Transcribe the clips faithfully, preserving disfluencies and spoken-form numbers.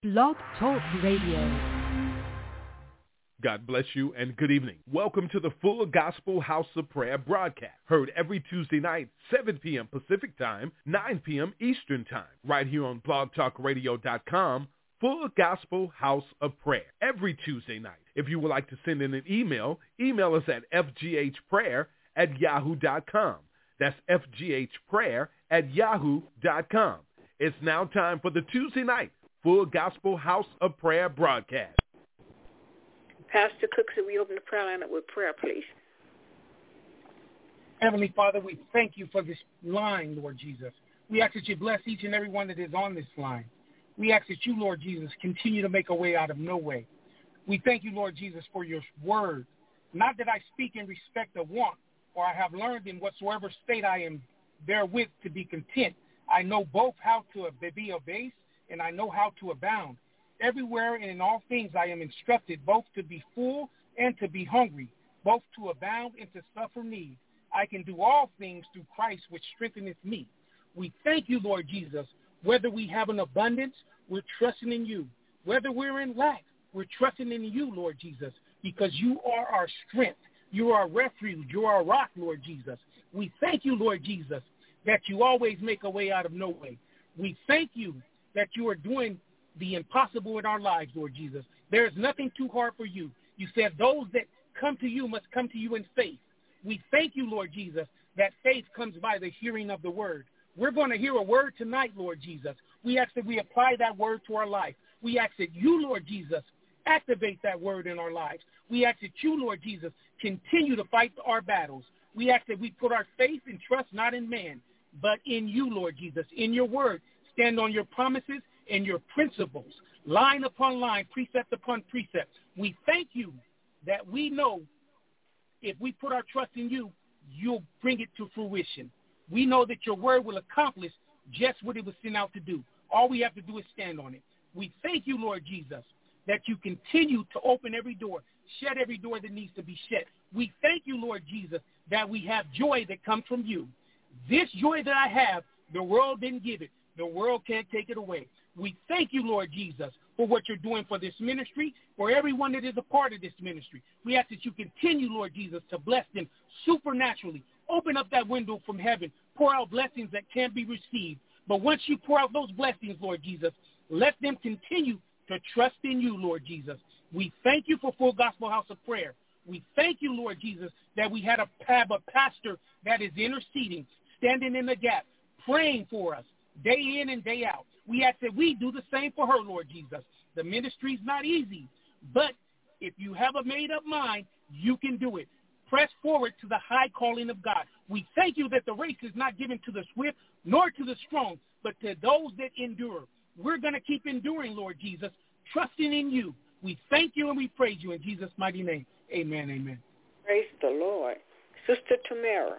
Blog Talk Radio. God bless you and good evening. Welcome to the Full Gospel House of Prayer broadcast, heard every Tuesday night, seven p.m. Pacific Time, nine p.m. Eastern Time, right here on blog talk radio dot com, Full Gospel House of Prayer, every Tuesday night. If you would like to send in an email, email us at f g h prayer at yahoo dot com. That's f g h prayer at yahoo dot com. It's now time for the Tuesday night Full Gospel House of Prayer broadcast. Pastor Cook, so we open the prayer line up with prayer, please. Heavenly Father, we thank you for this line, Lord Jesus. We ask that you bless each and every one that is on this line. We ask that you, Lord Jesus, continue to make a way out of no way. We thank you, Lord Jesus, for your word. Not that I speak in respect of want, or I have learned in whatsoever state I am therewith to be content. I know both how to be abased and I know how to abound. Everywhere and in all things I am instructed both to be full and to be hungry, both to abound and to suffer need. I can do all things through Christ which strengtheneth me. We thank you, Lord Jesus. Whether we have an abundance, we're trusting in you. Whether we're in lack, we're trusting in you, Lord Jesus, because you are our strength. You are our refuge. You are our rock, Lord Jesus. We thank you, Lord Jesus, that you always make a way out of no way. We thank you that you are doing the impossible in our lives, Lord Jesus. There is nothing too hard for you. You said those that come to you must come to you in faith. We thank you, Lord Jesus, that faith comes by the hearing of the word. We're going to hear a word tonight, Lord Jesus. We ask that we apply that word to our life. We ask that you, Lord Jesus, activate that word in our lives. We ask that you, Lord Jesus, continue to fight our battles. We ask that we put our faith and trust not in man, but in you, Lord Jesus, in your word. Stand on your promises and your principles, line upon line, precept upon precept. We thank you that we know if we put our trust in you, you'll bring it to fruition. We know that your word will accomplish just what it was sent out to do. All we have to do is stand on it. We thank you, Lord Jesus, that you continue to open every door, shut every door that needs to be shut. We thank you, Lord Jesus, that we have joy that comes from you. This joy that I have, the world didn't give it. The world can't take it away. We thank you, Lord Jesus, for what you're doing for this ministry, for everyone that is a part of this ministry. We ask that you continue, Lord Jesus, to bless them supernaturally. Open up that window from heaven. Pour out blessings that can't be received. But once you pour out those blessings, Lord Jesus, let them continue to trust in you, Lord Jesus. We thank you for Full Gospel House of Prayer. We thank you, Lord Jesus, that we had a, have a pastor that is interceding, standing in the gap, praying for us day in and day out. We ask that we do the same for her, Lord Jesus. The ministry's not easy, but if you have a made-up mind, you can do it. Press forward to the high calling of God. We thank you that the race is not given to the swift nor to the strong, but to those that endure. We're going to keep enduring, Lord Jesus, trusting in you. We thank you and we praise you in Jesus' mighty name. Amen, amen. Praise the Lord. Sister Tamara.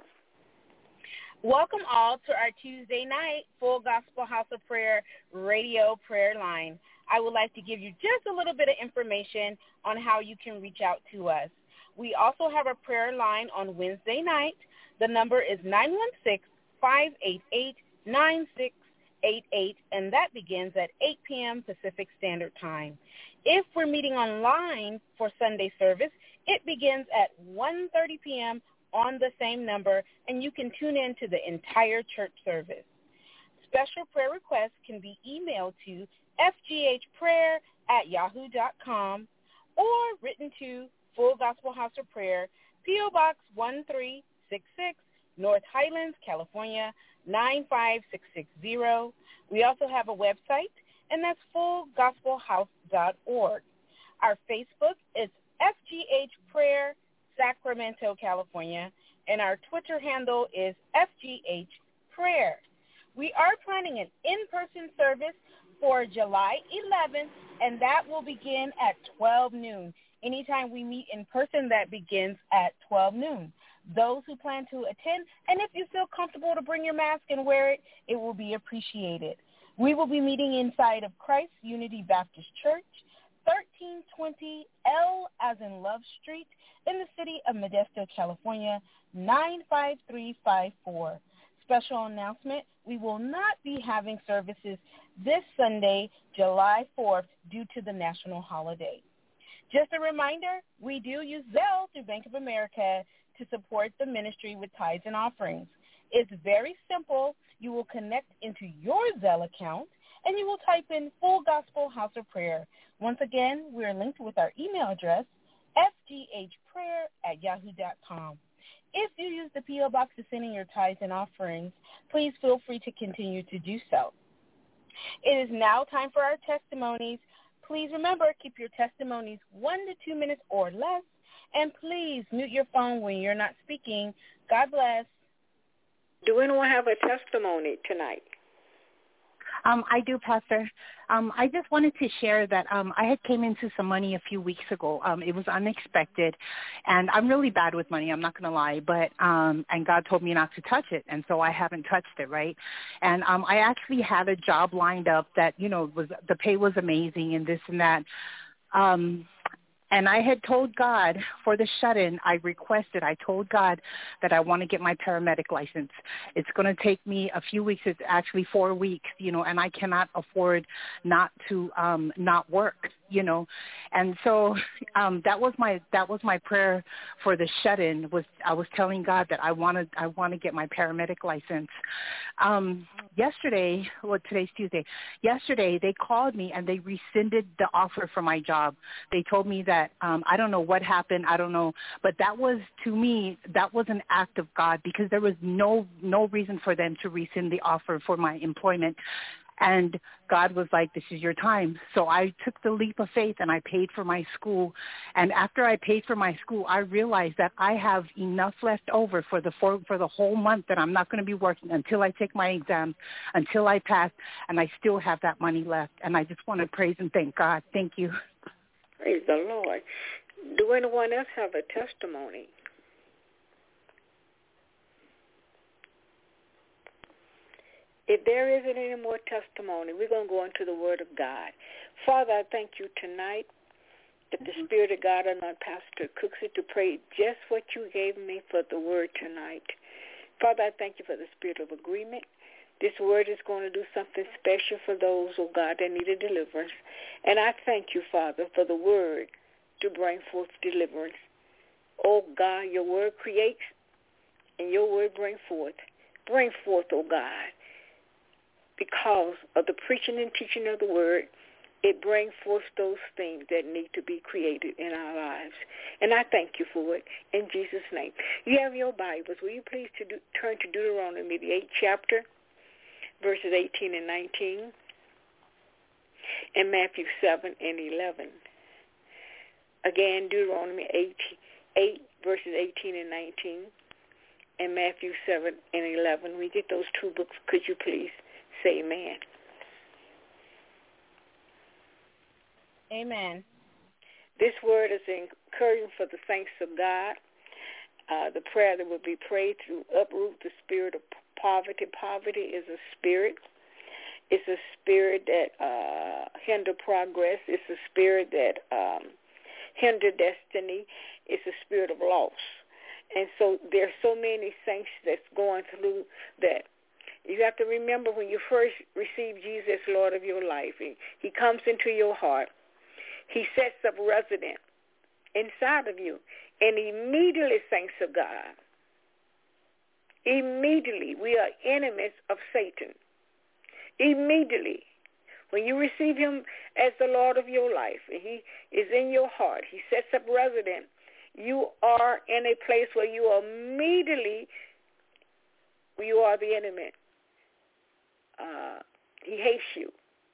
Welcome all to our Tuesday night Full Gospel House of Prayer radio prayer line. I would like to give you just a little bit of information on how you can reach out to us. We also have a prayer line on Wednesday night. The number is nine one six, five eight eight, nine six eight eight, and that begins at eight p.m. Pacific Standard Time. If we're meeting online for Sunday service, it begins at one thirty p.m. on the same number, and you can tune in to the entire church service. Special prayer requests can be emailed to f g h prayer at yahoo dot com or written to Full Gospel House of Prayer, P O. Box one three six six, North Highlands, California, nine five six six zero. We also have a website, and that's full gospel house dot org. Our Facebook is F G H Prayer, Sacramento, California, and our Twitter handle is F G H Prayer. We are planning an in-person service for July eleventh, and that will begin at twelve noon. Anytime we meet in person, that begins at twelve noon. Those who plan to attend, and if you feel comfortable to bring your mask and wear it, it will be appreciated. We will be meeting inside of Christ Unity Baptist Church, thirteen twenty L as in Love Street, in the city of Modesto, California, nine five three five four. Special announcement, we will not be having services this Sunday, July fourth, due to the national holiday. Just a reminder, we do use Zelle through Bank of America to support the ministry with tithes and offerings. It's very simple. You will connect into your Zelle account, and you will type in Full Gospel House of Prayer. Once again, we are linked with our email address, f g h prayer at yahoo dot com. If you use the P O Box to send in your tithes and offerings, please feel free to continue to do so. It is now time for our testimonies. Please remember, keep your testimonies one to two minutes or less, and please mute your phone when you're not speaking. God bless. Do anyone have a testimony tonight? Um, I do, Pastor. Um, I just wanted to share that um, I had came into some money a few weeks ago. Um, it was unexpected, and I'm really bad with money. I'm not going to lie, but um, and God told me not to touch it, and so I haven't touched it, right? And um, I actually had a job lined up that, you know, was the pay was amazing and this and that. Um, And I had told God for the shut-in, I requested, I told God that I want to get my paramedic license. It's going to take me a few weeks. It's actually four weeks, you know, and I cannot afford not to um, not work, you know. And so um, that was my that was my prayer for the shut-in. Was I was telling God that I wanted I want to get my paramedic license. Um, yesterday, well, today's Tuesday. Yesterday, they called me and they rescinded the offer for my job. They told me that um, I don't know what happened. I don't know, but that was, to me, that was an act of God, because there was no no reason for them to rescind the offer for my employment. And God was like, this is your time. So I took the leap of faith and I paid for my school. And after I paid for my school, I realized that I have enough left over for the for, for the whole month that I'm not going to be working until I take my exams, until I pass, and I still have that money left. And I just want to praise and thank God. Thank you. Praise the Lord. Do anyone else have a testimony? If there isn't any more testimony, we're going to go into the Word of God. Father, I thank you tonight that the Spirit of God anoint Pastor Cooksey to pray just what you gave me for the Word tonight. Father, I thank you for the spirit of agreement. This Word is going to do something special for those, oh God, that need a deliverance. And I thank you, Father, for the Word to bring forth deliverance. Oh God, your Word creates and your Word bring forth. Bring forth, oh God. Because of the preaching and teaching of the Word, it brings forth those things that need to be created in our lives. And I thank you for it in Jesus' name. You have your Bibles. Will you please to do, turn to Deuteronomy, the eighth chapter, verses eighteen and nineteen, and Matthew seven and eleven. Again, Deuteronomy eight, eight verses eighteen and nineteen, and Matthew seven and eleven. We get those two books. Could you please say amen? Amen. This word is encouraging for the saints of God. Uh, the prayer that will be prayed to uproot the spirit of poverty. Poverty is a spirit. It's a spirit that uh, hinder progress. It's a spirit that um, hinder destiny. It's a spirit of loss. And so there's so many saints that's going through that. You have to remember when you first receive Jesus, Lord of your life, he, he comes into your heart. He sets up resident inside of you. And immediately, saints of God, immediately we are enemies of Satan. Immediately, when you receive him as the Lord of your life, and he is in your heart, he sets up resident, you are in a place where you are immediately, you are the enemy. Uh, he hates you.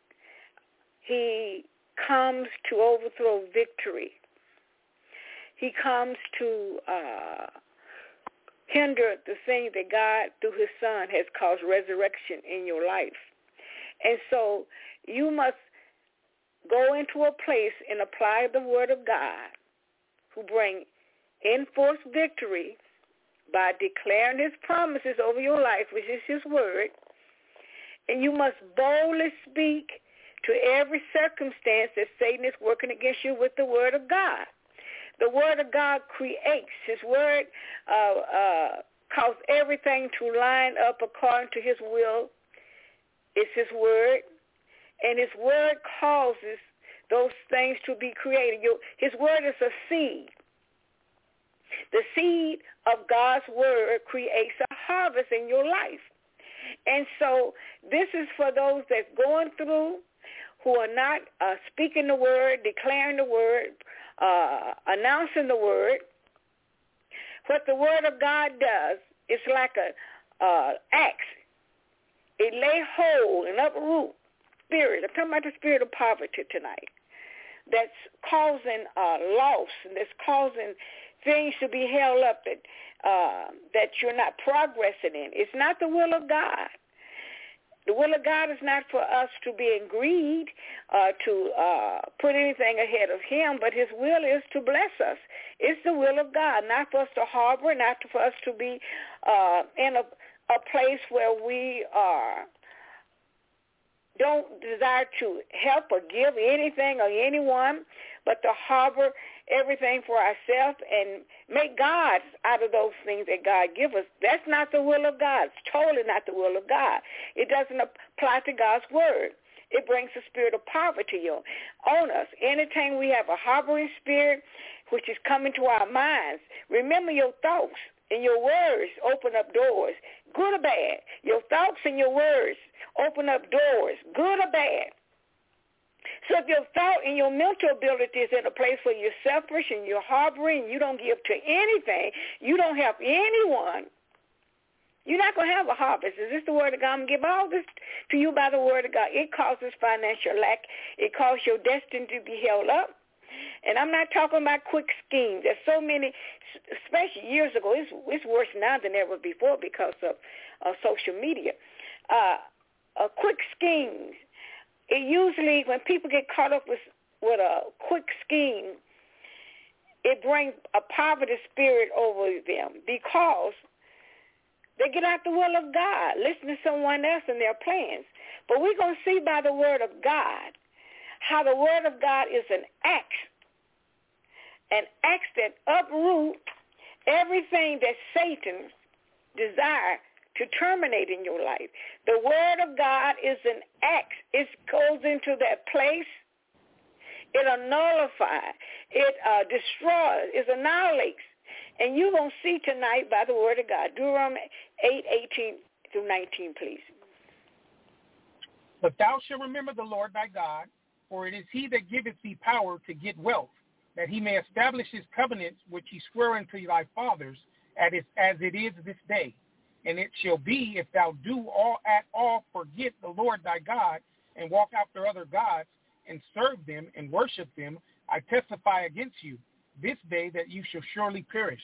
He comes to overthrow victory. He comes to uh, hinder the thing that God, through his Son, has caused resurrection in your life. And so you must go into a place and apply the word of God, who bring enforced victory by declaring his promises over your life, which is his word. And you must boldly speak to every circumstance that Satan is working against you with the word of God. The word of God creates. His word uh, uh, cause everything to line up according to his will. It's his word. And his word causes those things to be created. His word is a seed. The seed of God's word creates a harvest in your life. And so this is for those that's going through, who are not uh, speaking the word, declaring the word, uh, announcing the word. What the word of God does, it's like a uh, axe. It lay hold and uproot spirit. I'm talking about the spirit of poverty tonight. That's causing uh, loss, and that's causing things to be held up that uh, that you're not progressing in. It's not the will of God. The will of God is not for us to be in greed, uh, to uh, put anything ahead of him, but his will is to bless us. It's the will of God, not for us to harbor, not for us to be uh, in a, a place where we are don't desire to help or give anything or anyone, but to harbor everything for ourselves and make gods out of those things that God gives us. That's not the will of God. It's totally not the will of God. It doesn't apply to God's word. It brings the spirit of poverty on us. Anytime we have a harboring spirit, which is coming to our minds, remember your thoughts and your words open up doors, good or bad. Your thoughts and your words open up doors, good or bad. So if your thought and your mental ability is in a place where you're selfish and you're harboring, you don't give to anything, you don't help anyone, you're not going to have a harvest. Is this the word of God? I'm going to give all this to you by the word of God. It causes financial lack. It causes your destiny to be held up. And I'm not talking about quick schemes. There's so many, especially years ago, it's, it's worse now than ever before because of uh, social media. Uh, uh, quick schemes. It usually, when people get caught up with, with a quick scheme, it brings a poverty spirit over them because they get out the will of God, listen to someone else and their plans. But we're going to see by the word of God how the word of God is an axe, an axe that uproot everything that Satan desires to terminate in your life. The word of God is an axe. It goes into that place. It nullifies. It uh, destroys. It annihilates. And you're going to see tonight by the word of God. Deuteronomy eight, eighteen through nineteen, please. But thou shalt remember the Lord thy God, for it is he that giveth thee power to get wealth, that he may establish his covenant which he sware unto thy fathers, as it is this day. And it shall be, if thou do all at all forget the Lord thy God, and walk after other gods, and serve them, and worship them, I testify against you this day that you shall surely perish.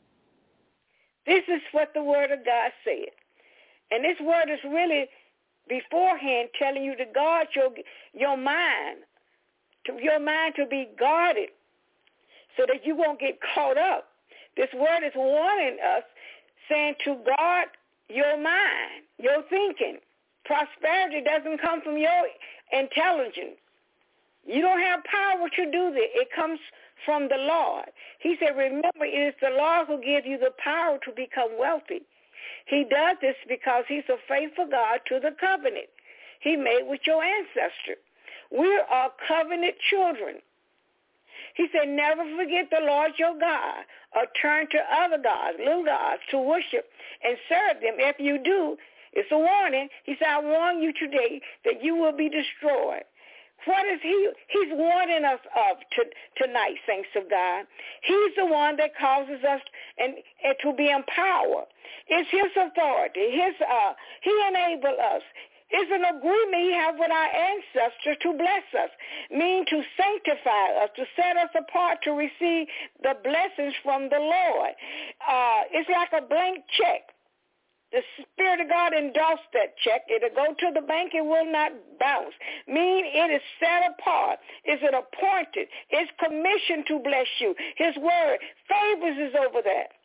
This is what the word of God said. And this word is really beforehand telling you to guard your your mind, to your mind to be guarded so that you won't get caught up. This word is warning us, saying to guard your mind, your thinking. Prosperity doesn't come from your intelligence. You don't have power to do that. It comes from the Lord. He said, remember, it is the Lord who gives you the power to become wealthy. He does this because he's a faithful God to the covenant he made with your ancestor. We are covenant children. He said, never forget the Lord your God, or turn to other gods, little gods, to worship and serve them. If you do, it's a warning. He said, I warn you today that you will be destroyed. What is he? He's warning us of to, tonight, saints of God. He's the one that causes us and, and to be empowered. It's his authority. His uh, he enables us. It's an agreement he has with our ancestors to bless us, mean to sanctify us, to set us apart to receive the blessings from the Lord. Uh, it's like a blank check. The Spirit of God endorsed that check. It'll go to the bank. It will not bounce. Mean it is set apart. It's an appointed. It's commissioned to bless you. His word, favors is over that.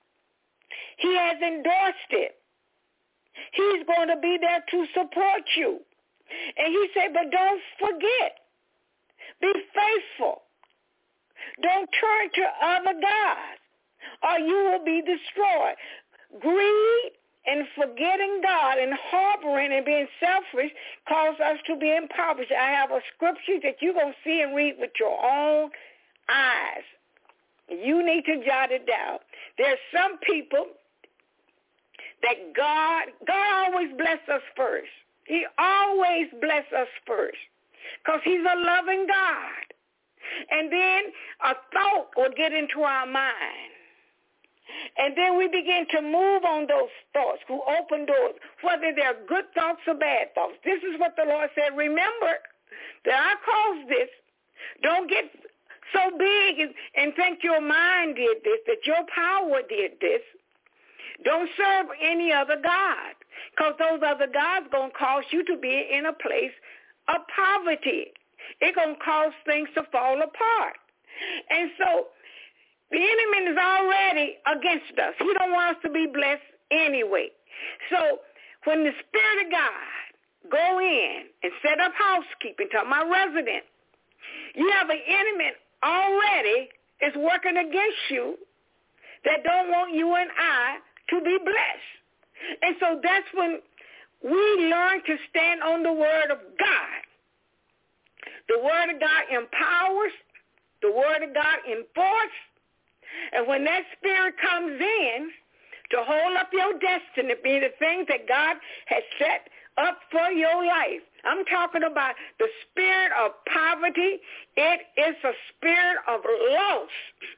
He has endorsed it. He's going to be there to support you. And he said, but don't forget. Be faithful. Don't turn to other gods, or you will be destroyed. greed and forgetting God and harboring and being selfish cause us to be impoverished. I have a scripture that you're going to see and read with your own eyes. You need to jot it down. There's some people that God, God always bless us first. He always bless us first because he's a loving God. And then a thought will get into our mind. And then we begin to move on those thoughts who open doors, whether they're good thoughts or bad thoughts. This is what the Lord said. Remember that I caused this. Don't get so big and, and think your mind did this, that your power did this. Don't serve any other God, because those other gods going to cause you to be in a place of poverty. It's going to cause things to fall apart. And so the enemy is already against us. He don't want us to be blessed anyway. So when the Spirit of God go in and set up housekeeping, talk my resident, you have an enemy already is working against you that don't want you and I to be blessed. And so that's when we learn to stand on the word of God. The word of God empowers. The word of God enforces. And when that spirit comes in to hold up your destiny, be the things that God has set up for your life. I'm talking about the spirit of poverty. It is a spirit of loss.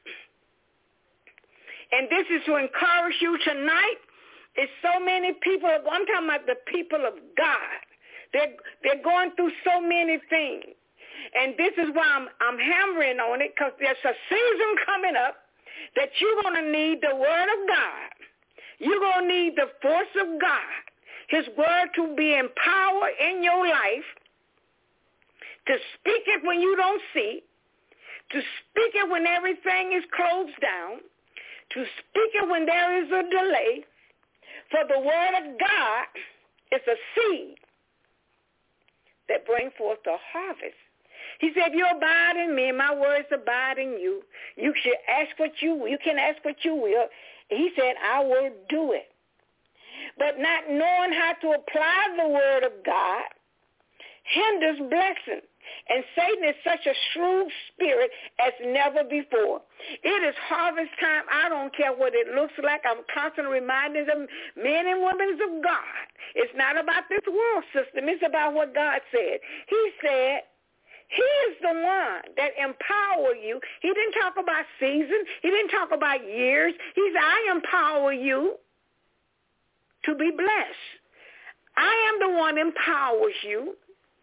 And this is to encourage you tonight. It's so many people. I'm talking about the people of God. They're, they're going through so many things. And this is why I'm, I'm hammering on it, because there's a season coming up that you're going to need the word of God. You're going to need the force of God, his word to be in power in your life, to speak it when you don't see, to speak it when everything is closed down, to speak it when there is a delay. For the word of God is a seed that brings forth a harvest. He said, if you abide in me, my words abide in you. You should ask what you will. You can ask what you will. He said, I will do it. But not knowing how to apply the word of God hinders blessing. And Satan is such a shrewd spirit as never before. It is harvest time. I don't care what it looks like. I'm constantly reminding them, men and women of God. It's not about this world system. It's about what God said. He said, he is the one that empower you. He didn't talk about seasons. He didn't talk about years. He said, I empower you to be blessed. I am the one empowers you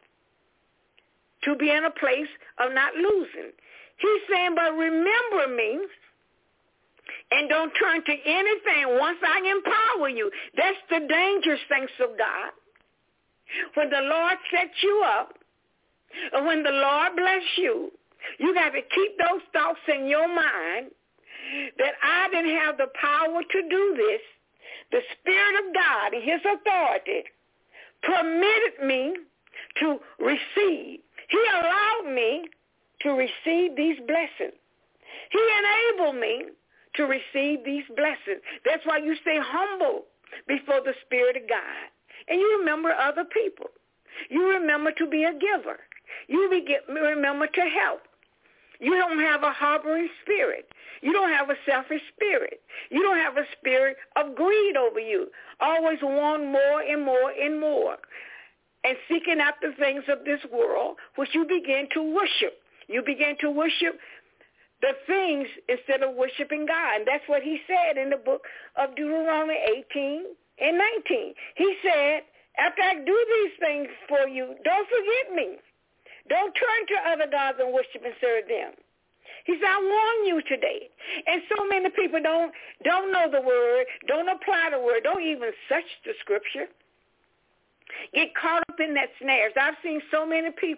to be in a place of not losing. He's saying, but remember me and don't turn to anything once I empower you. That's the dangerous things of God. When the Lord sets you up, and when the Lord bless you, you got to keep those thoughts in your mind that I didn't have the power to do this. The Spirit of God and his authority permitted me to receive. He allowed me to receive these blessings. He enabled me to receive these blessings. That's why you stay humble before the Spirit of God. And you remember other people. You remember to be a giver. You remember to help. You don't have a harboring spirit. You don't have a selfish spirit. You don't have a spirit of greed over you. Always want more and more and more. And seeking after things of this world, which you begin to worship. You begin to worship the things instead of worshiping God. And that's what he said in the book of Deuteronomy eighteen and nineteen. He said, after I do these things for you, don't forget me. Don't turn to other gods and worship and serve them. He said, I warn you today. And so many people don't, don't know the word, don't apply the word, don't even search the scripture. Get caught up in that snares. I've seen so many people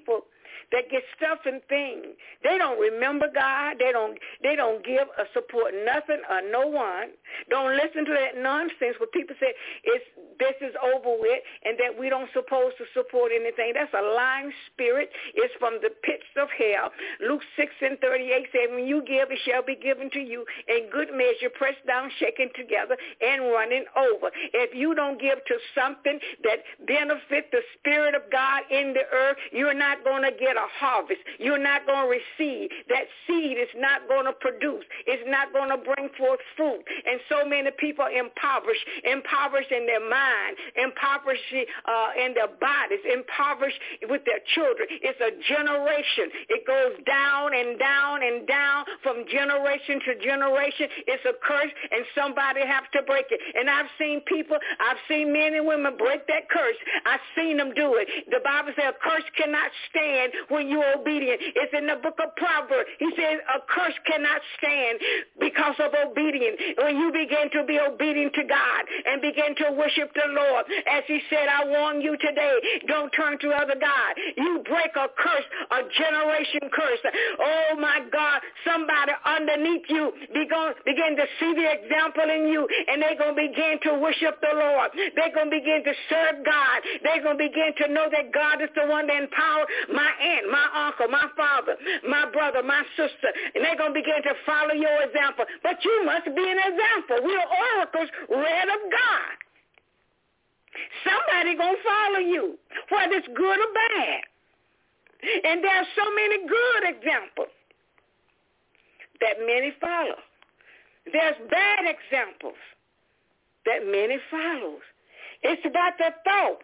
that get stuff and things. They don't remember God. They don't they don't give or support nothing or no one. Don't listen to that nonsense where people say it's this is over with and that we don't supposed to support anything. That's a lying spirit. It's from the pits of hell. Luke six and thirty-eight said, when you give, it shall be given to you in good measure, pressed down, shaken together, and running over. If you don't give to something that benefit the Spirit of God in the earth, you're not going to get a harvest. You're not going to receive. That seed is not going to produce. It's not going to bring forth fruit. And so many people impoverished, impoverished in their mind, impoverished uh, in their bodies, impoverished with their children. It's a generation. It goes down and down and down from generation to generation. It's a curse, and somebody has to break it. And I've seen people, I've seen men and women break that curse. I've seen them do it. The Bible says a curse cannot stand when you're obedient. It's in the book of Proverbs. He says a curse cannot stand because of obedience. When you begin to be obedient to God and begin to worship the Lord, as he said, I warn you today, don't turn to other God. You break a curse, a generation curse. Oh my God, somebody underneath you begin, begin to see the example in you, and they're going to begin to worship the Lord. They're going to begin to serve God. They're going to begin to know that God is the one that empowered my aunt, my uncle, my father, my brother, my sister, and they're going to begin to follow your example. But you must be an example. We are oracles read of God. Somebody going to follow you, whether it's good or bad. And there are so many good examples that many follow. There's bad examples that many follow. It's about the thought.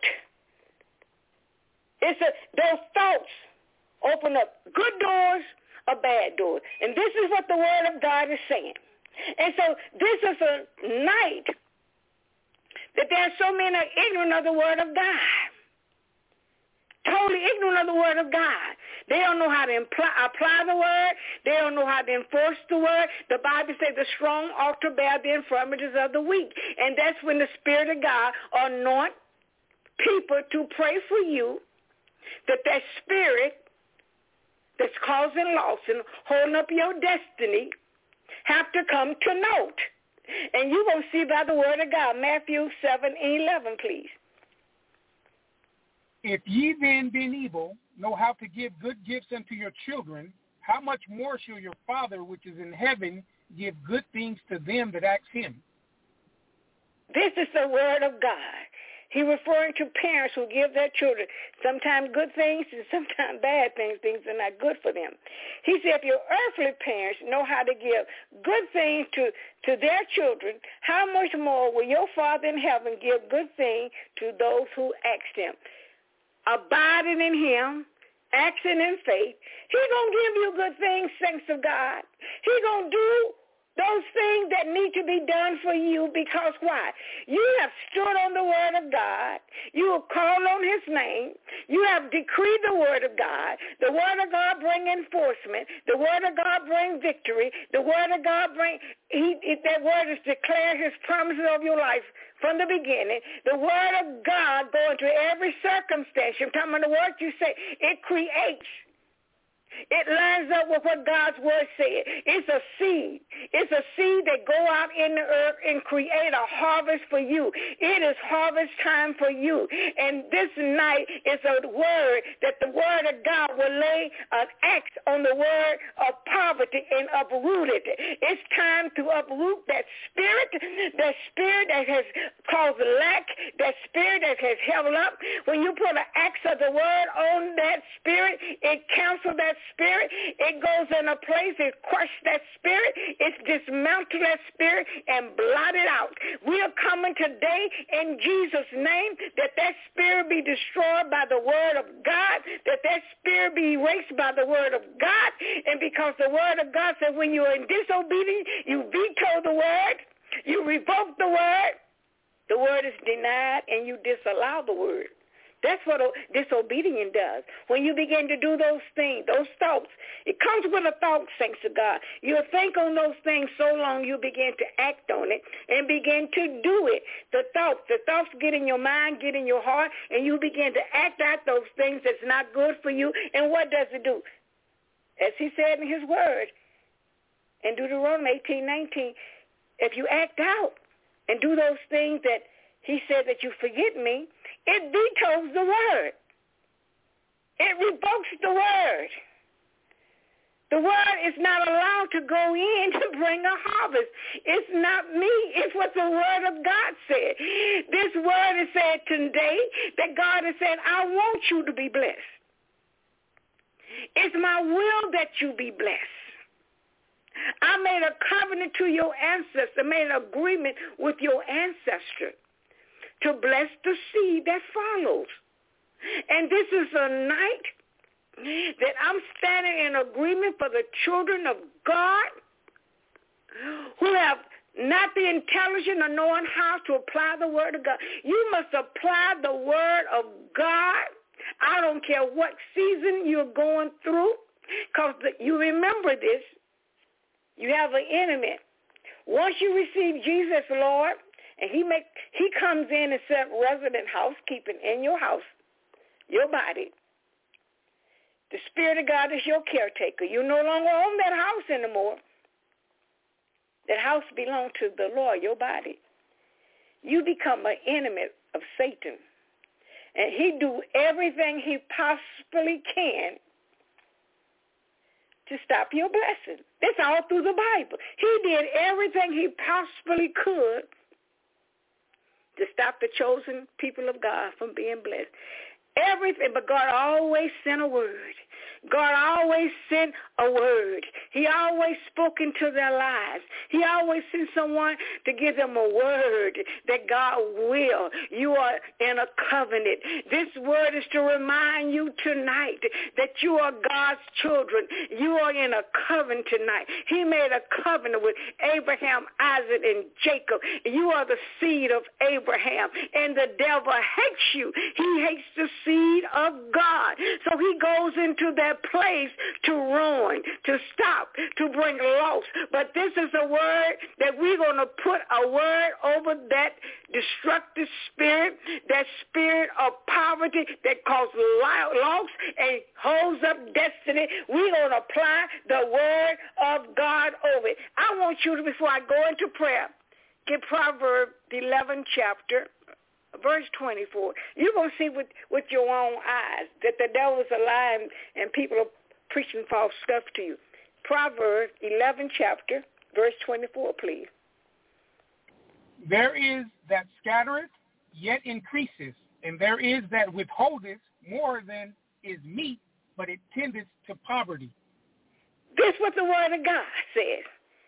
It's a, those thoughts open up good doors or bad doors. And this is what the Word of God is saying. And so this is a night that there are so many ignorant of the Word of God. Totally ignorant of the Word of God. They don't know how to imply, apply the Word. They don't know how to enforce the Word. The Bible says the strong ought to bear the infirmities of the weak. And that's when the Spirit of God anoint people to pray for you, that that spirit that's causing loss and holding up your destiny have to come to note. And you're going to see by the Word of God. Matthew seven and eleven, please. If ye then, being evil, know how to give good gifts unto your children, how much more shall your Father which is in heaven give good things to them that ask him? This is the Word of God. He's referring to parents who give their children sometimes good things and sometimes bad things, things that are not good for them. He said if your earthly parents know how to give good things to, to their children, how much more will your Father in heaven give good things to those who ask him? Abiding in him, acting in faith, he's going to give you good things, saints of God. He's going to do those things that need to be done for you because why? You have stood on the Word of God. You have called on his name. You have decreed the Word of God. The Word of God bring enforcement. The Word of God bring victory. The Word of God bring, he, it, that Word is declare his promises of your life from the beginning. The Word of God go into every circumstance. You're talking about the word you say. It creates. It lines up with what God's word said. It's a seed. It's a seed that go out in the earth and create a harvest for you. It is harvest time for you. And this night is a word that the Word of God will lay an axe on the word of poverty and uproot it. It's time to uproot that spirit, that spirit that has caused lack, that spirit that has held up. When you put an axe of the word on that spirit, it cancels that spirit. It goes in a place, it crushes that spirit, it dismantles that spirit and blot it out. We are coming today in Jesus' name that that spirit be destroyed by the Word of God, that that spirit be erased by the Word of God. And because the Word of God said when you're in disobedience, you veto the Word, you revoke the Word, the Word is denied and you disallow the Word. That's what disobedience does. When you begin to do those things, those thoughts, It comes with a thought, thanks to God. You'll think on those things so long you begin to act on it and begin to do it. The thoughts, the thoughts get in your mind, get in your heart, and you begin to act out those things that's not good for you. And what does it do? As he said in his word, in Deuteronomy eighteen nineteen, if you act out and do those things that he said that you forget me, it vetoes the word. It revokes the word. The word is not allowed to go in to bring a harvest. It's not me. It's what the word of God said. This word is said today that God has said, I want you to be blessed. It's my will that you be blessed. I made a covenant to your ancestor, made an agreement with your ancestor to bless the seed that follows. And this is a night that I'm standing in agreement for the children of God who have not the intelligence or knowing how to apply the word of God. You must apply the word of God. I don't care what season you're going through, because you remember this. You have an enemy. Once you receive Jesus, Lord, and he make he comes in and set resident housekeeping in your house, your body. The Spirit of God is your caretaker. You no longer own that house anymore. That house belongs to the Lord, your body. You become an enemy of Satan. And he do everything he possibly can to stop your blessing. That's all through the Bible. He did everything he possibly could to stop the chosen people of God from being blessed. Everything, but God always sent a word. God always sent a word. He always spoke into their lives. He always sent someone to give them a word that God will. You are in a covenant. This word is to remind you tonight that you are God's children. You are in a covenant tonight. He made a covenant with Abraham, Isaac, and Jacob. You are the seed of Abraham, and the devil hates you. He hates the seed of God. So he goes into that place to ruin, to stop, to bring loss. But this is a word that we're going to put a word over that destructive spirit, that spirit of poverty that causes loss and holds up destiny. We're going to apply the word of God over it. I want you to, before I go into prayer, get Proverbs eleven chapter, verse twenty-four. You're going to see with, with your own eyes that the devil's a lie and people are preaching false stuff to you. Proverbs eleven chapter, verse twenty-four, please. There is that scattereth, yet increaseth, and there is that withholdeth more than is meet, but it tendeth to poverty. This is what the word of God says.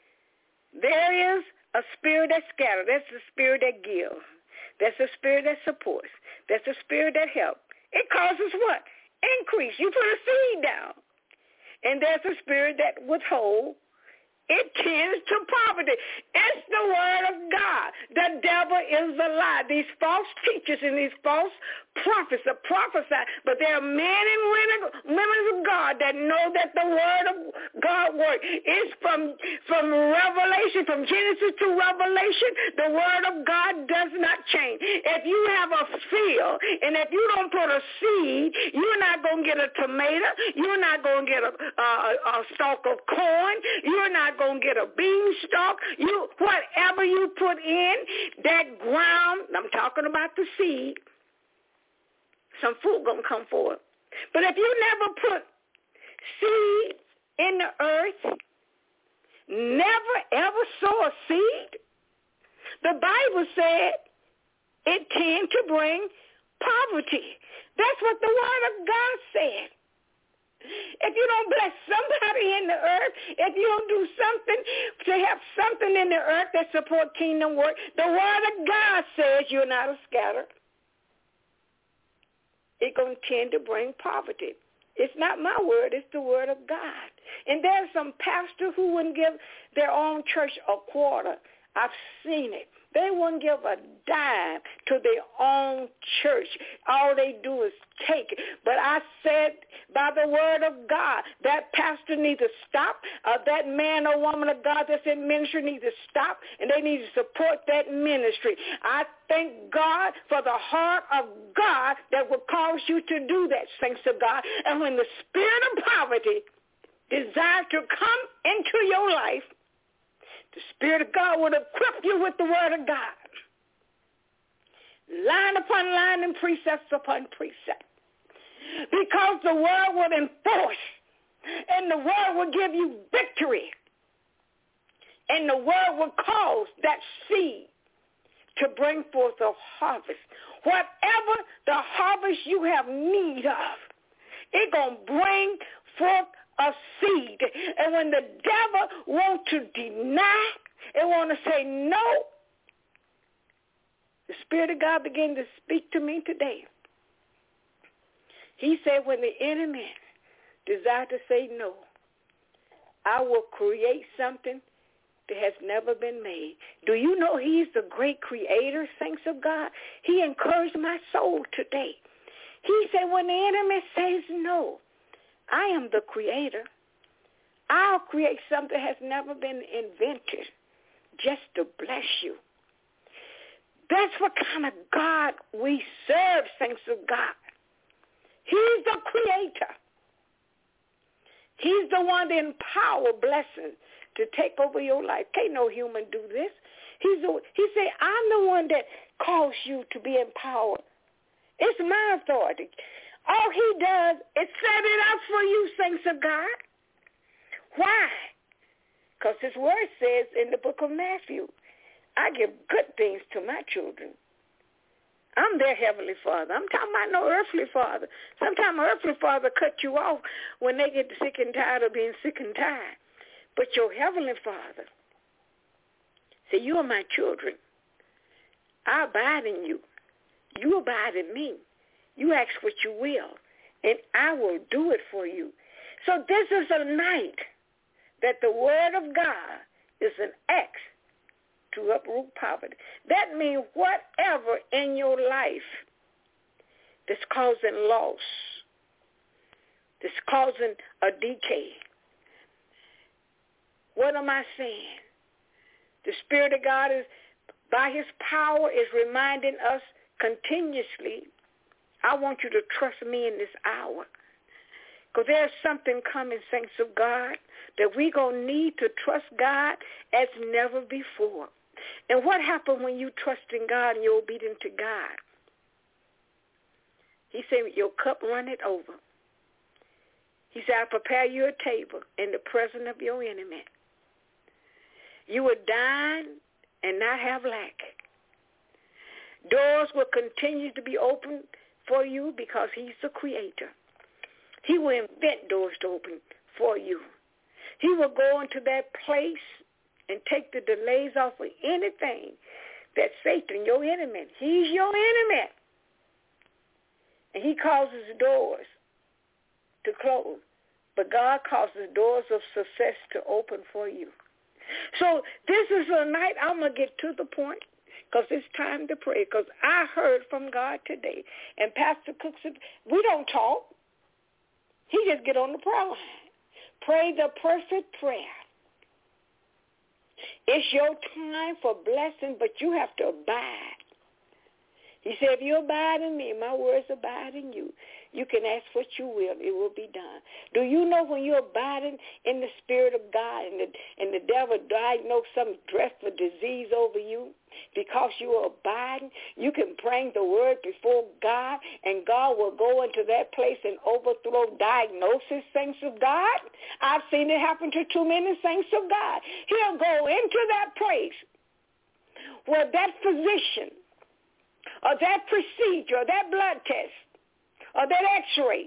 There is a spirit that scatters. That's the spirit that gives. That's the spirit that supports. That's the spirit that helps. It causes what? Increase. You put a seed down. And there's a spirit that withholds. It tends to poverty. It's the word of God. The devil is a lie. These false teachers and these false prophets are prophesying, but there are men and women, women of God that know that the word of God works. It's from, from Revelation, from Genesis to Revelation, the word of God does not change. If you have a field and if you don't put a seed, you're not going to get a tomato. You're not going to get a, a, a stalk of corn. You're not going to get a beanstalk. You, whatever you put in that ground, I'm talking about the seed, some food going to come forth. But if you never put seed in the earth, never ever sow a seed, the Bible said it tends to bring poverty. That's what the word of God said. If you don't bless somebody in the earth, if you don't do something to have something in the earth that support kingdom work, the word of God says you're not a scatter. It's going to tend to bring poverty. It's not my word. It's the word of God. And there's some pastors who wouldn't give their own church a quarter. I've seen it. They won't give a dime to their own church. All they do is take it. But I said by the word of God, that pastor needs to stop. Uh, that man or woman of God that's in ministry needs to stop, and they need to support that ministry. I thank God for the heart of God that will cause you to do that, saints of God. And when the spirit of poverty desires to come into your life, the Spirit of God will equip you with the Word of God. Line upon line and precept upon precept. Because the Word will enforce, and the Word will give you victory. And the Word will cause that seed to bring forth a harvest. Whatever the harvest you have need of, it's going to bring forth a seed. And when the devil wants to deny and want to say no, the Spirit of God began to speak to me today. He said, when the enemy desires to say no, I will create something that has never been made. Do you know he's the great creator, saints of God? He encouraged my soul today. He said, when the enemy says no, I am the creator. I'll create something that has never been invented just to bless you. That's what kind of God we serve, saints of God. He's the creator. He's the one that empower blessings to take over your life. Can't no human do this. He's the, he said, I'm the one that calls you to be empowered. It's my authority. All he does is set it up for you, saints of God. Why? Because his word says in the book of Matthew, I give good things to my children. I'm their heavenly father. I'm talking about no earthly father. Sometimes earthly father cut you off when they get sick and tired of being sick and tired. But your heavenly father said, you are my children. I abide in you. You abide in me. You ask what you will, and I will do it for you. So this is a night that the word of God is an axe to uproot poverty. That means whatever in your life that's causing loss, that's causing a decay. What am I saying? The Spirit of God is, by his power, is reminding us continuously, I want you to trust me in this hour. Because there's something coming, saints of God, that we're going to need to trust God as never before. And what happened when you trust in God and you're obedient to God? He said, your cup runneth over. He said, I prepare you a table in the presence of your enemy. You will dine and not have lack. Doors will continue to be open for you because he's the creator. He will invent doors to open for you. He will go into that place and take the delays off of anything that Satan, your enemy, he's your enemy. And he causes doors to close. But God causes doors of success to open for you. So this is a night I'm going to get to the point because it's time to pray because I heard from God today. And Pastor Cook said, we don't talk. He just get on the prayer line. Pray the perfect prayer. It's your time for blessing, but you have to abide. He said, if you abide in me, my words abide in you. You can ask what you will. It will be done. Do you know when you're abiding in the Spirit of God and the, and the devil diagnosed some dreadful disease over you because you are abiding, you can bring the word before God and God will go into that place and overthrow diagnosis, saints of God. I've seen it happen to too many saints of God. He'll go into that place where that physician or that procedure or that blood test or that x-ray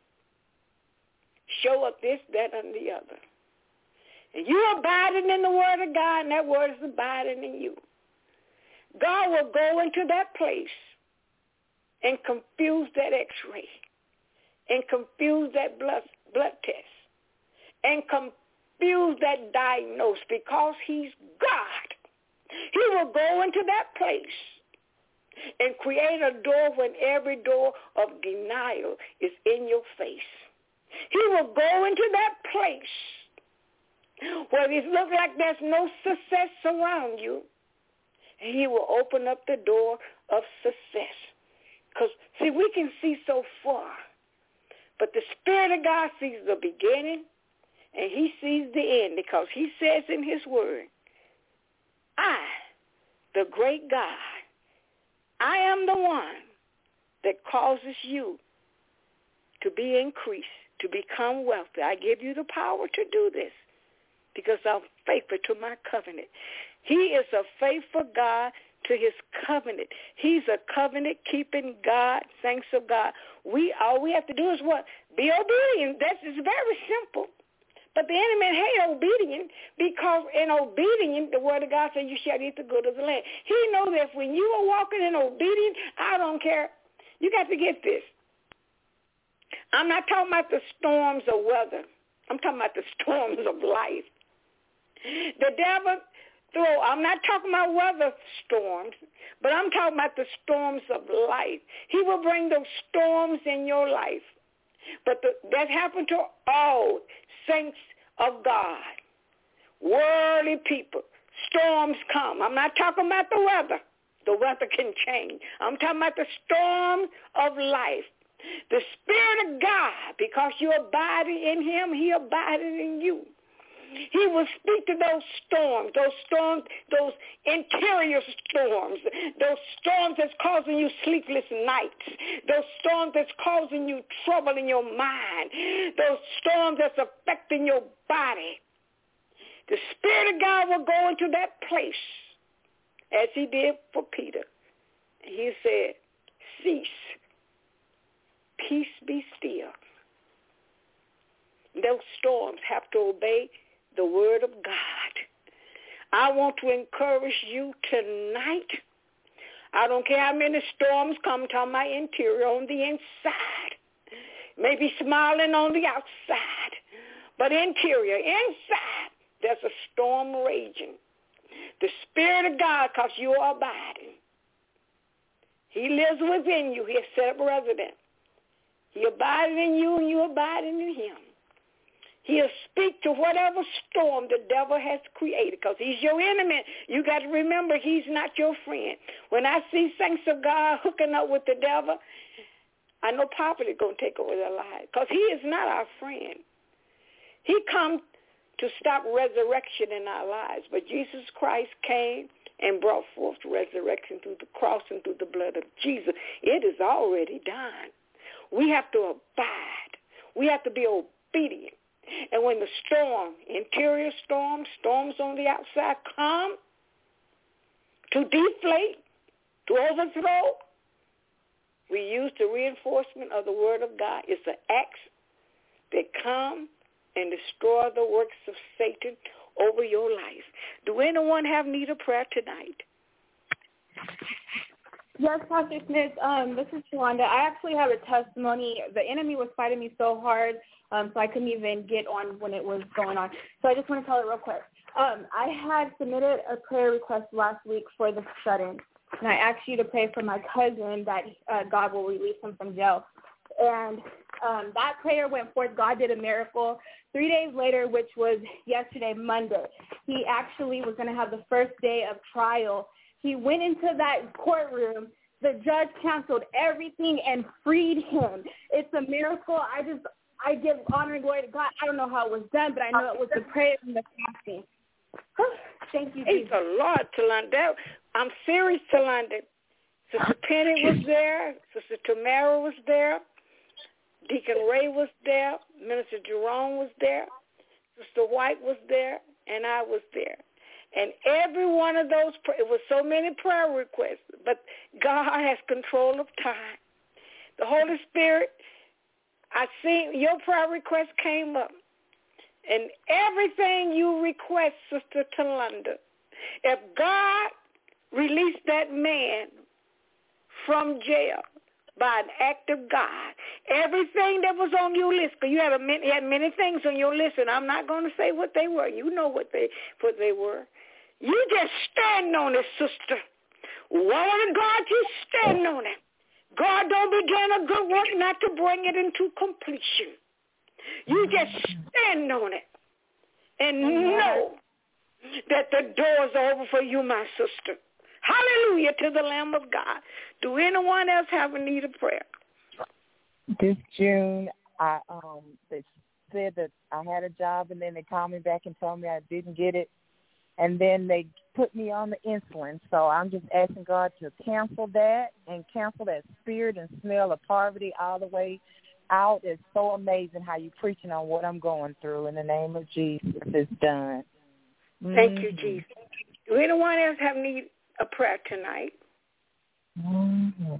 show up this, that, and the other. And you're abiding in the word of God, and that word is abiding in you. God will go into that place and confuse that x-ray and confuse that blood, blood test and confuse that diagnosis because he's God. He will go into that place and create a door when every door of denial is in your face. He will go into that place where it looks like there's no success around you, and he will open up the door of success. Because, see, we can see so far, but the Spirit of God sees the beginning, and he sees the end, because he says in his word, I, the great God, I am the one that causes you to be increased, to become wealthy. I give you the power to do this because I'm faithful to my covenant. He is a faithful God to his covenant. He's a covenant-keeping God, thanks of God. We All we have to do is what? Be obedient. That's it's very simple. But the enemy hate obedience because in obedience, the word of God says you shall eat the good of the land. He knows that when you are walking in obedience, I don't care. You got to get this. I'm not talking about the storms of weather. I'm talking about the storms of life. The devil throw, I'm not talking about weather storms, but I'm talking about the storms of life. He will bring those storms in your life. But the, that happened to all saints of God, worldly people. Storms come. I'm not talking about the weather. The weather can change. I'm talking about the storm of life. The Spirit of God, because you're abiding in him, he abiding in you. He will speak to those storms, those storms, those interior storms, those storms that's causing you sleepless nights, those storms that's causing you trouble in your mind, those storms that's affecting your body. The Spirit of God will go into that place as he did for Peter. He said, cease, peace be still. Those storms have to obey the word of God. I want to encourage you tonight. I don't care how many storms come to my interior, on the inside. Maybe smiling on the outside, but interior, inside, there's a storm raging. The Spirit of God, because you are abiding. He lives within you. He has set up residence. He abides in you and you abiding in him. He'll speak to whatever storm the devil has created because he's your enemy. You got to remember he's not your friend. When I see saints of God hooking up with the devil, I know poverty is going to take over their lives because he is not our friend. He come to stop resurrection in our lives, but Jesus Christ came and brought forth resurrection through the cross and through the blood of Jesus. It is already done. We have to abide. We have to be obedient. And when the storm, interior storms, storms on the outside come to deflate, to overthrow, we use the reinforcement of the word of God. It's an axe that come and destroy the works of Satan over your life. Do anyone have need of prayer tonight? Yes, Pastor Smith, um, this is Shalonda. I actually have a testimony. The enemy was fighting me so hard, um, so I couldn't even get on when it was going on. So I just want to tell it real quick. Um, I had submitted a prayer request last week for the shut-in, and I asked you to pray for my cousin that uh, God will release him from jail. And um, that prayer went forth. God did a miracle. Three days later, which was yesterday, Monday, he actually was going to have the first day of trial. He went into that courtroom. The judge canceled everything and freed him. It's a miracle. I just, I give honor and glory to God. I don't know how it was done, but I know it was the prayer and the fasting. Thank you, Jesus. It's a lot, Talonda. I'm serious, Talonda. Sister Penny was there. Sister Tamara was there. Deacon Ray was there. Minister Jerome was there. Sister White was there. And I was there. And every one of those, it was so many prayer requests, but God has control of time. The Holy Spirit, I see your prayer request came up. And everything you request, Sister Talonda, if God released that man from jail by an act of God, everything that was on your list, because you had, a many, you had many things on your list, and I'm not going to say what they were. You know what they, what they were. You just stand on it, sister. Woman of God, you stand on it. God don't begin a good work not to bring it into completion. You just stand on it and know that the door's over for you, my sister. Hallelujah to the Lamb of God. Do anyone else have a need of prayer? This June, I um they said that I had a job, and then they called me back and told me I didn't get it, and then they put me on the insulin. So I'm just asking God to cancel that and cancel that spirit and smell of poverty all the way out. It's so amazing how you're preaching on what I'm going through. In the name of Jesus, it's done. Thank mm-hmm. you, Jesus. Do anyone else have need a prayer tonight? Mm-hmm.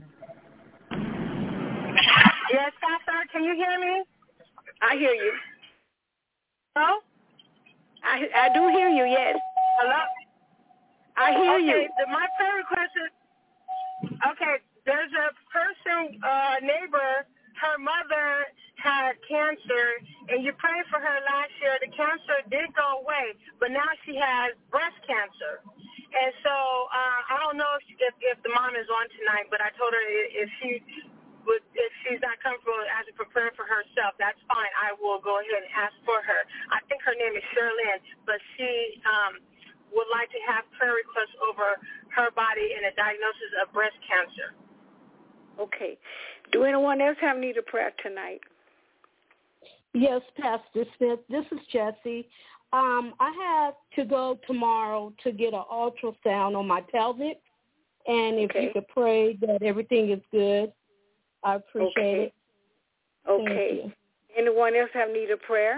Yes, Pastor, can you hear me? I hear you. Hello? I I do hear you, yes. Hello? I hear okay, you. The, my prayer request is, okay, there's a person, uh, neighbor, her mother had cancer, and you prayed for her last year. The cancer did go away, but now she has breast cancer. And so uh, I don't know if, if if the mom is on tonight, but I told her if she would, if she's not comfortable as to prepare for herself, that's fine. I will go ahead and ask for her. I think her name is Sherlyn, but she um, would like to have prayer requests over her body and a diagnosis of breast cancer. Okay. Do anyone else have need of prayer tonight? Yes, Pastor Smith. This is Jessie. Um, I have to go tomorrow to get an ultrasound on my pelvic, and if okay. you could pray that everything is good, I appreciate okay. it. Okay. Thank you. Anyone else have need of prayer?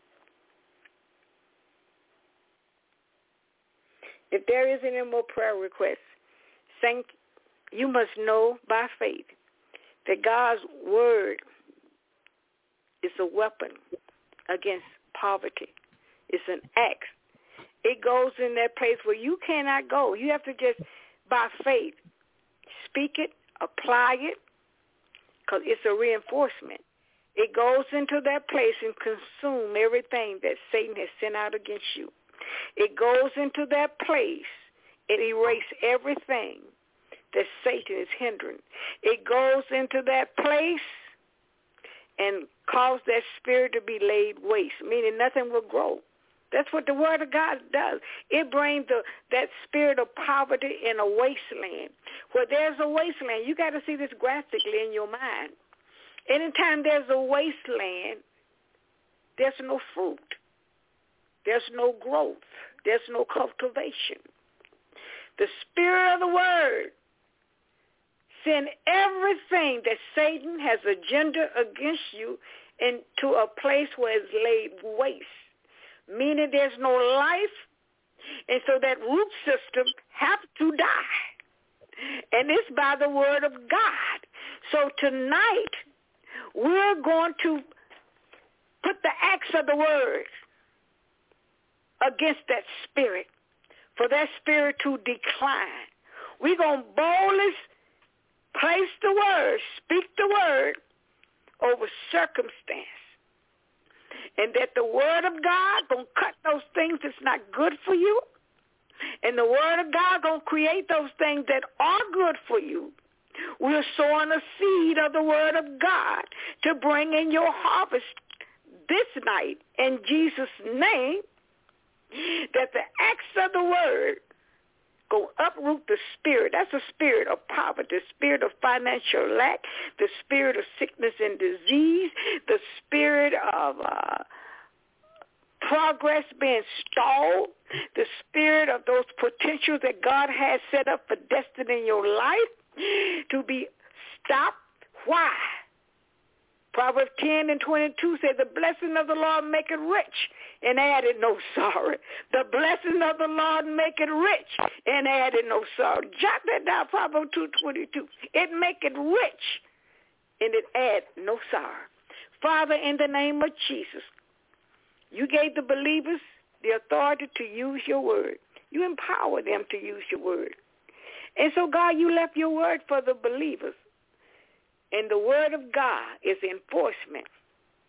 If there is any more prayer requests, thank you must know by faith that God's word is a weapon against poverty. It's an axe. It goes in that place where you cannot go. You have to just, by faith, speak it, apply it, because it's a reinforcement. It goes into that place and consume everything that Satan has sent out against you. It goes into that place and erase everything that Satan is hindering. It goes into that place and cause that spirit to be laid waste, meaning nothing will grow. That's what the word of God does. It brings the, that spirit of poverty in a wasteland. Where there's a wasteland, you got to see this graphically in your mind. Anytime there's a wasteland, there's no fruit. There's no growth. There's no cultivation. The spirit of the word send everything that Satan has agenda against you into a place where it's laid waste, meaning there's no life, and so that root system have to die. And it's by the word of God. So tonight, we're going to put the axe of the word against that spirit, for that spirit to decline. We're going to boldly place the word, speak the word over circumstance. And that the word of God going to cut those things that's not good for you. And the word of God going to create those things that are good for you. We're sowing a seed of the word of God to bring in your harvest this night in Jesus' name, that the axe of the word go uproot the spirit. That's the spirit of poverty, the spirit of financial lack, the spirit of sickness and disease, the spirit of uh, progress being stalled, the spirit of those potentials that God has set up for destiny in your life to be stopped. Why? Proverbs ten and twenty-two says, the blessing of the Lord maketh rich and added no sorrow. The blessing of the Lord maketh rich and added no sorrow. Jot that down, Proverbs two twenty-two. It maketh rich and it add no sorrow. Father, in the name of Jesus, you gave the believers the authority to use your word. You empower them to use your word. And so, God, you left your word for the believers. And the word of God is enforcement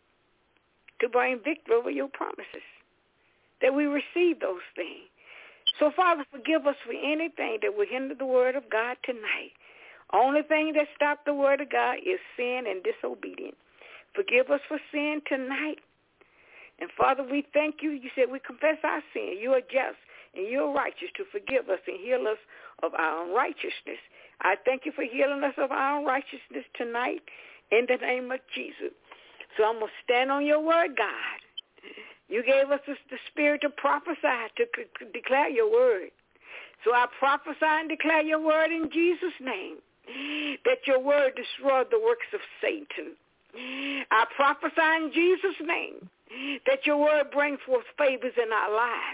to bring victory over your promises, that we receive those things. So, Father, forgive us for anything that will hinder the word of God tonight. Only thing that stops the word of God is sin and disobedience. Forgive us for sin tonight. And, Father, we thank you. You said we confess our sin. You are just and you are righteous to forgive us and heal us of our unrighteousness. I thank you for healing us of our unrighteousness tonight in the name of Jesus. So I'm going to stand on your word, God. You gave us the spirit to prophesy, to c- declare your word. So I prophesy and declare your word in Jesus' name, that your word destroy the works of Satan. I prophesy in Jesus' name that your word bring forth favors in our lives.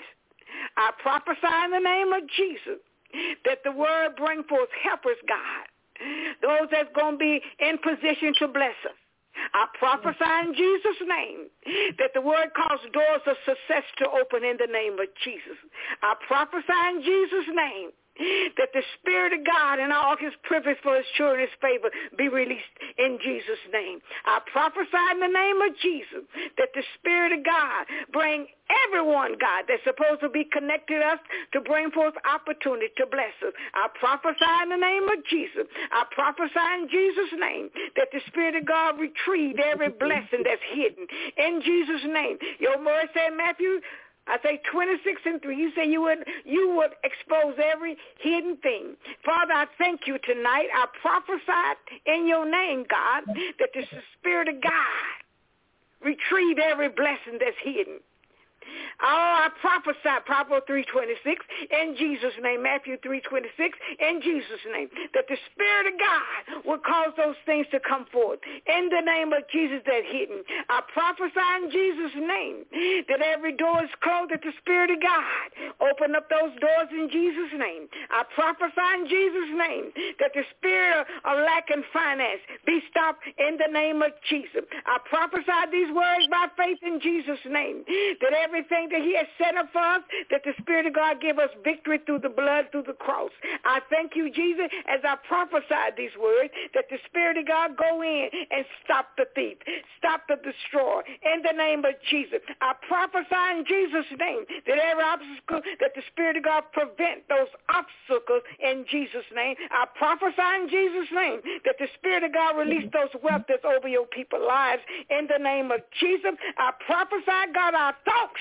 I prophesy in the name of Jesus that the word bring forth helpers, God, those that's going to be in position to bless us. I prophesy in Jesus' name that the word cause doors of success to open in the name of Jesus. I prophesy in Jesus' name that the Spirit of God and all his privilege for his children's favor be released in Jesus' name. I prophesy in the name of Jesus that the Spirit of God bring everyone, God, that's supposed to be connected to us to bring forth opportunity to bless us. I prophesy in the name of Jesus. I prophesy in Jesus' name that the Spirit of God retrieve every blessing that's hidden in Jesus' name. Your word said, Matthew, I say twenty-six and three. You say you would you would expose every hidden thing. Father, I thank you tonight. I prophesied in your name, God, that the Spirit of God retrieve every blessing that's hidden. Oh, I prophesy, Proverbs three twenty-six, in Jesus' name, Matthew three twenty-six, in Jesus' name, that the Spirit of God will cause those things to come forth. In the name of Jesus that's hidden. I prophesy in Jesus' name that every door is closed, that the Spirit of God open up those doors in Jesus' name. I prophesy in Jesus' name that the spirit of lack and finance be stopped in the name of Jesus. I prophesy these words by faith in Jesus' name, that everything that he has set up for us, that the Spirit of God give us victory through the blood, through the cross. I thank you, Jesus, as I prophesy these words, that the Spirit of God go in and stop the thief, stop the destroyer, in the name of Jesus. I prophesy in Jesus' name that every obstacle, that the Spirit of God prevent those obstacles in Jesus' name. I prophesy in Jesus' name that the Spirit of God release those wealth that's over your people's lives in the name of Jesus. I prophesy, God, our thoughts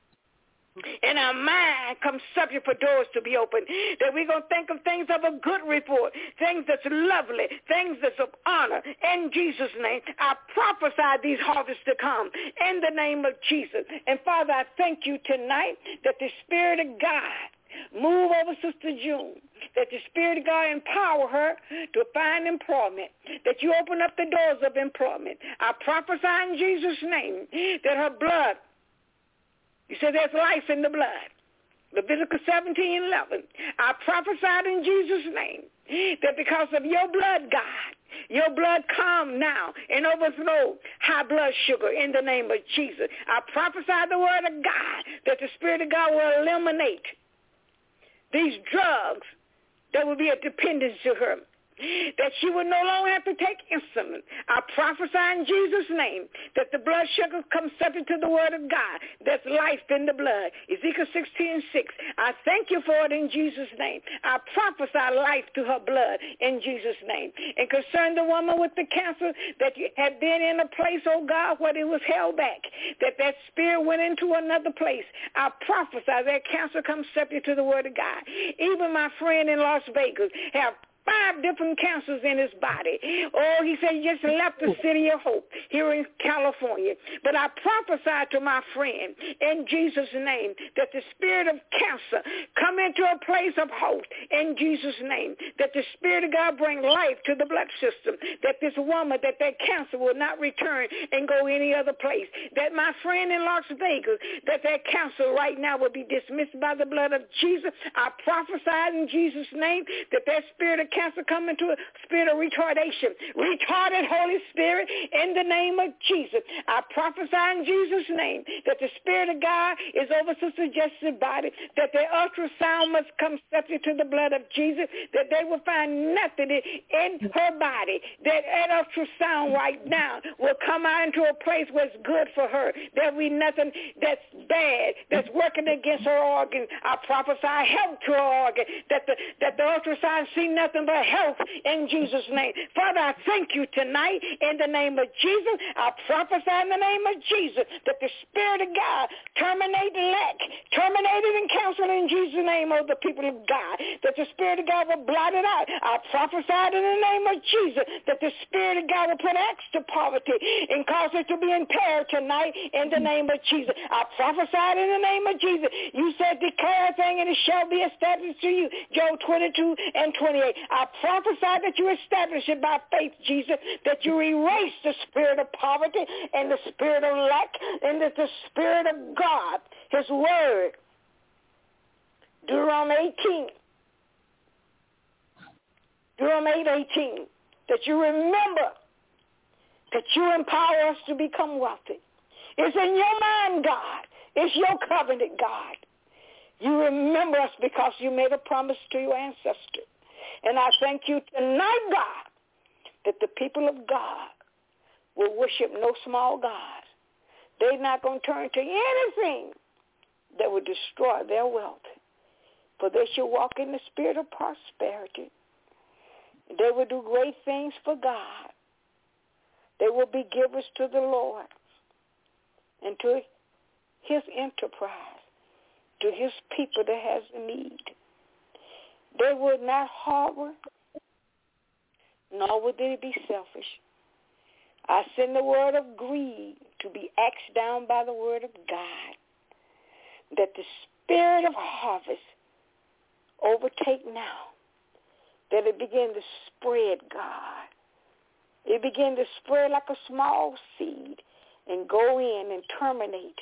and our mind come subject for doors to be opened, that we're going to think of things of a good report, things that's lovely, things that's of honor. In Jesus' name, I prophesy these harvests to come in the name of Jesus. And Father, I thank you tonight that the Spirit of God move over Sister June, that the Spirit of God empower her to find employment, that you open up the doors of employment. I prophesy in Jesus' name that her blood, you said there's life in the blood. Leviticus seventeen eleven. I prophesied in Jesus' name that because of your blood, God, your blood calm now and overthrow high blood sugar in the name of Jesus. I prophesy the word of God that the Spirit of God will eliminate these drugs that will be a dependence to her, that she will no longer have to take insulin. I prophesy in Jesus' name that the blood sugar comes subject to the word of God. There's life in the blood. Ezekiel sixteen six. I thank you for it in Jesus' name. I prophesy life to her blood in Jesus' name. And concern the woman with the cancer that had been in a place, oh God, where it was held back, that that spirit went into another place. I prophesy that cancer comes subject to the word of God. Even my friend in Las Vegas have five different cancers in his body. Oh, he said he just left the city of hope here in California. But I prophesied to my friend in Jesus' name that the spirit of cancer come into a place of hope in Jesus' name, that the Spirit of God bring life to the blood system, that this woman, that that cancer will not return and go any other place, that my friend in Las Vegas, that that cancer right now will be dismissed by the blood of Jesus. I prophesied in Jesus' name that that spirit of cancer come into a spirit of retardation. Retarded Holy Spirit, in the name of Jesus. I prophesy in Jesus' name that the Spirit of God is over Sister Jessie's body, that the ultrasound must come subject to the blood of Jesus, that they will find nothing in her body, that that ultrasound right now will come out into a place where it's good for her. There'll be nothing that's bad, that's working against her organ. I prophesy health to her organ, that the, that the ultrasound see nothing but health in Jesus' name. Father, I thank you tonight in the name of Jesus. I prophesy in the name of Jesus that the Spirit of God terminate lack, terminate it and cancel it in Jesus' name of the people of God, that the Spirit of God will blot it out. I prophesy in the name of Jesus that the Spirit of God will put X to poverty and cause it to be impaired tonight in the name of Jesus. I prophesied in the name of Jesus. You said declare a thing and it shall be established to you. Job twenty-two and twenty-eight. I prophesy that you establish it by faith, Jesus, that you erase the spirit of poverty and the spirit of lack and that the Spirit of God, his word, Deuteronomy eighteen, Deuteronomy eighteen, that you remember that you empower us to become wealthy. It's in your mind, God. It's your covenant, God. You remember us because you made a promise to your ancestors. And I thank you tonight, God, that the people of God will worship no small gods. They're not going to turn to anything that would destroy their wealth. For they shall walk in the spirit of prosperity. They will do great things for God. They will be givers to the Lord and to his enterprise, to his people that has a need. They would not harbor, nor would they be selfish. I send the word of greed to be axed down by the word of God, that the spirit of harvest overtake now, that it begin to spread, God. It begin to spread like a small seed and go in and terminate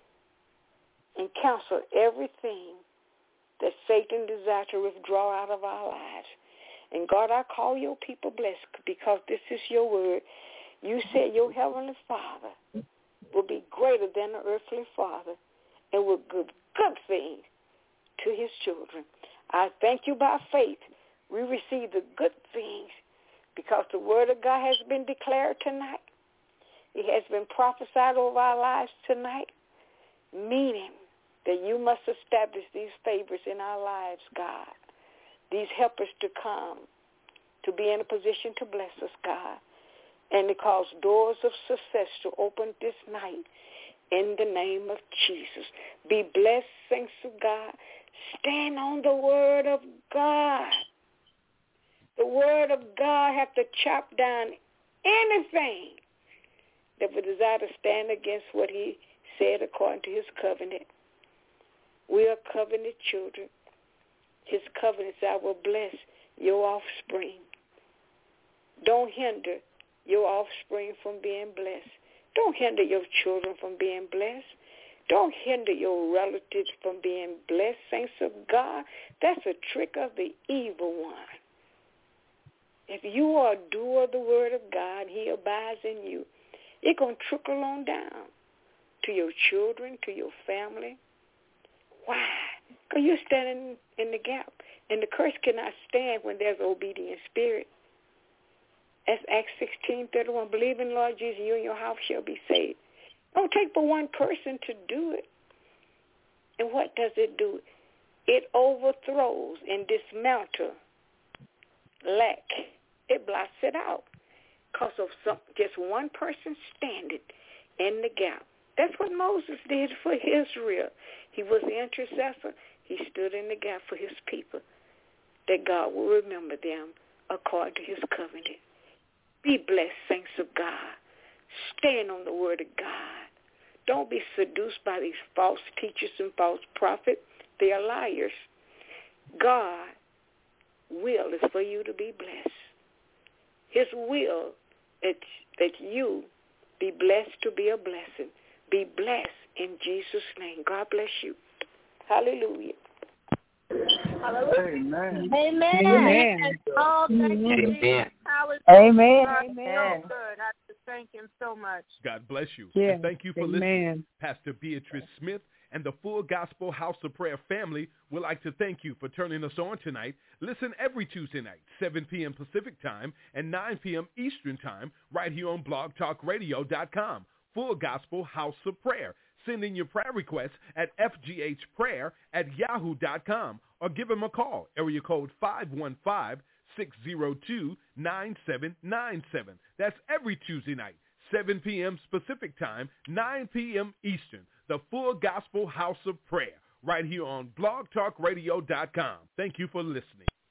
and cancel everything that Satan desires to withdraw out of our lives. And God, I call your people blessed because this is your word. You said your heavenly Father will be greater than the earthly father and will give good things to his children. I thank you by faith. We receive the good things because the word of God has been declared tonight. It has been prophesied over our lives tonight, meaning that you must establish these favors in our lives, God, these helpers to come, to be in a position to bless us, God, and to cause doors of success to open this night in the name of Jesus. Be blessed, saints of God. Stand on the word of God. The word of God have to chop down anything that would desire to stand against what he said according to his covenant. We are covenant children. His covenant said, I will bless your offspring. Don't hinder your offspring from being blessed. Don't hinder your children from being blessed. Don't hinder your relatives from being blessed, saints of God. That's a trick of the evil one. If you are a doer of the word of God, he abides in you. It's going to trickle on down to your children, to your family. Why? Because you're standing in the gap. And the curse cannot stand when there's obedient spirit. That's Acts sixteen thirty-one. Believe in the Lord Jesus, you and your house shall be saved. Don't take but one person to do it. And what does it do? It overthrows and dismantles lack. It blots it out because of some, just one person standing in the gap. That's what Moses did for Israel. He was the intercessor. He stood in the gap for his people, that God will remember them according to his covenant. Be blessed, saints of God. Stand on the word of God. Don't be seduced by these false teachers and false prophets. They are liars. God's will is for you to be blessed. His will is that you be blessed to be a blessing. Be blessed in Jesus' name. God bless you. Hallelujah. Amen. Amen. Amen. Oh, thank you, Amen. Jesus. Hallelujah. Amen. God, Amen. So good. I just thank him so much. God bless you. Yes. And thank you for Amen. listening. Pastor Beatrice Smith and the Full Gospel House of Prayer family would like to thank you for turning us on tonight. Listen every Tuesday night, seven p.m. Pacific Time and nine p.m. Eastern Time, right here on blog talk radio dot com. Full Gospel House of Prayer. Send in your prayer requests at f g h prayer at yahoo dot com or give him a call, area code five one five, six zero two, nine seven nine seven. That's every Tuesday night, seven p.m. Pacific Time, nine p.m. Eastern. The Full Gospel House of Prayer, right here on blog talk radio dot com. Thank you for listening.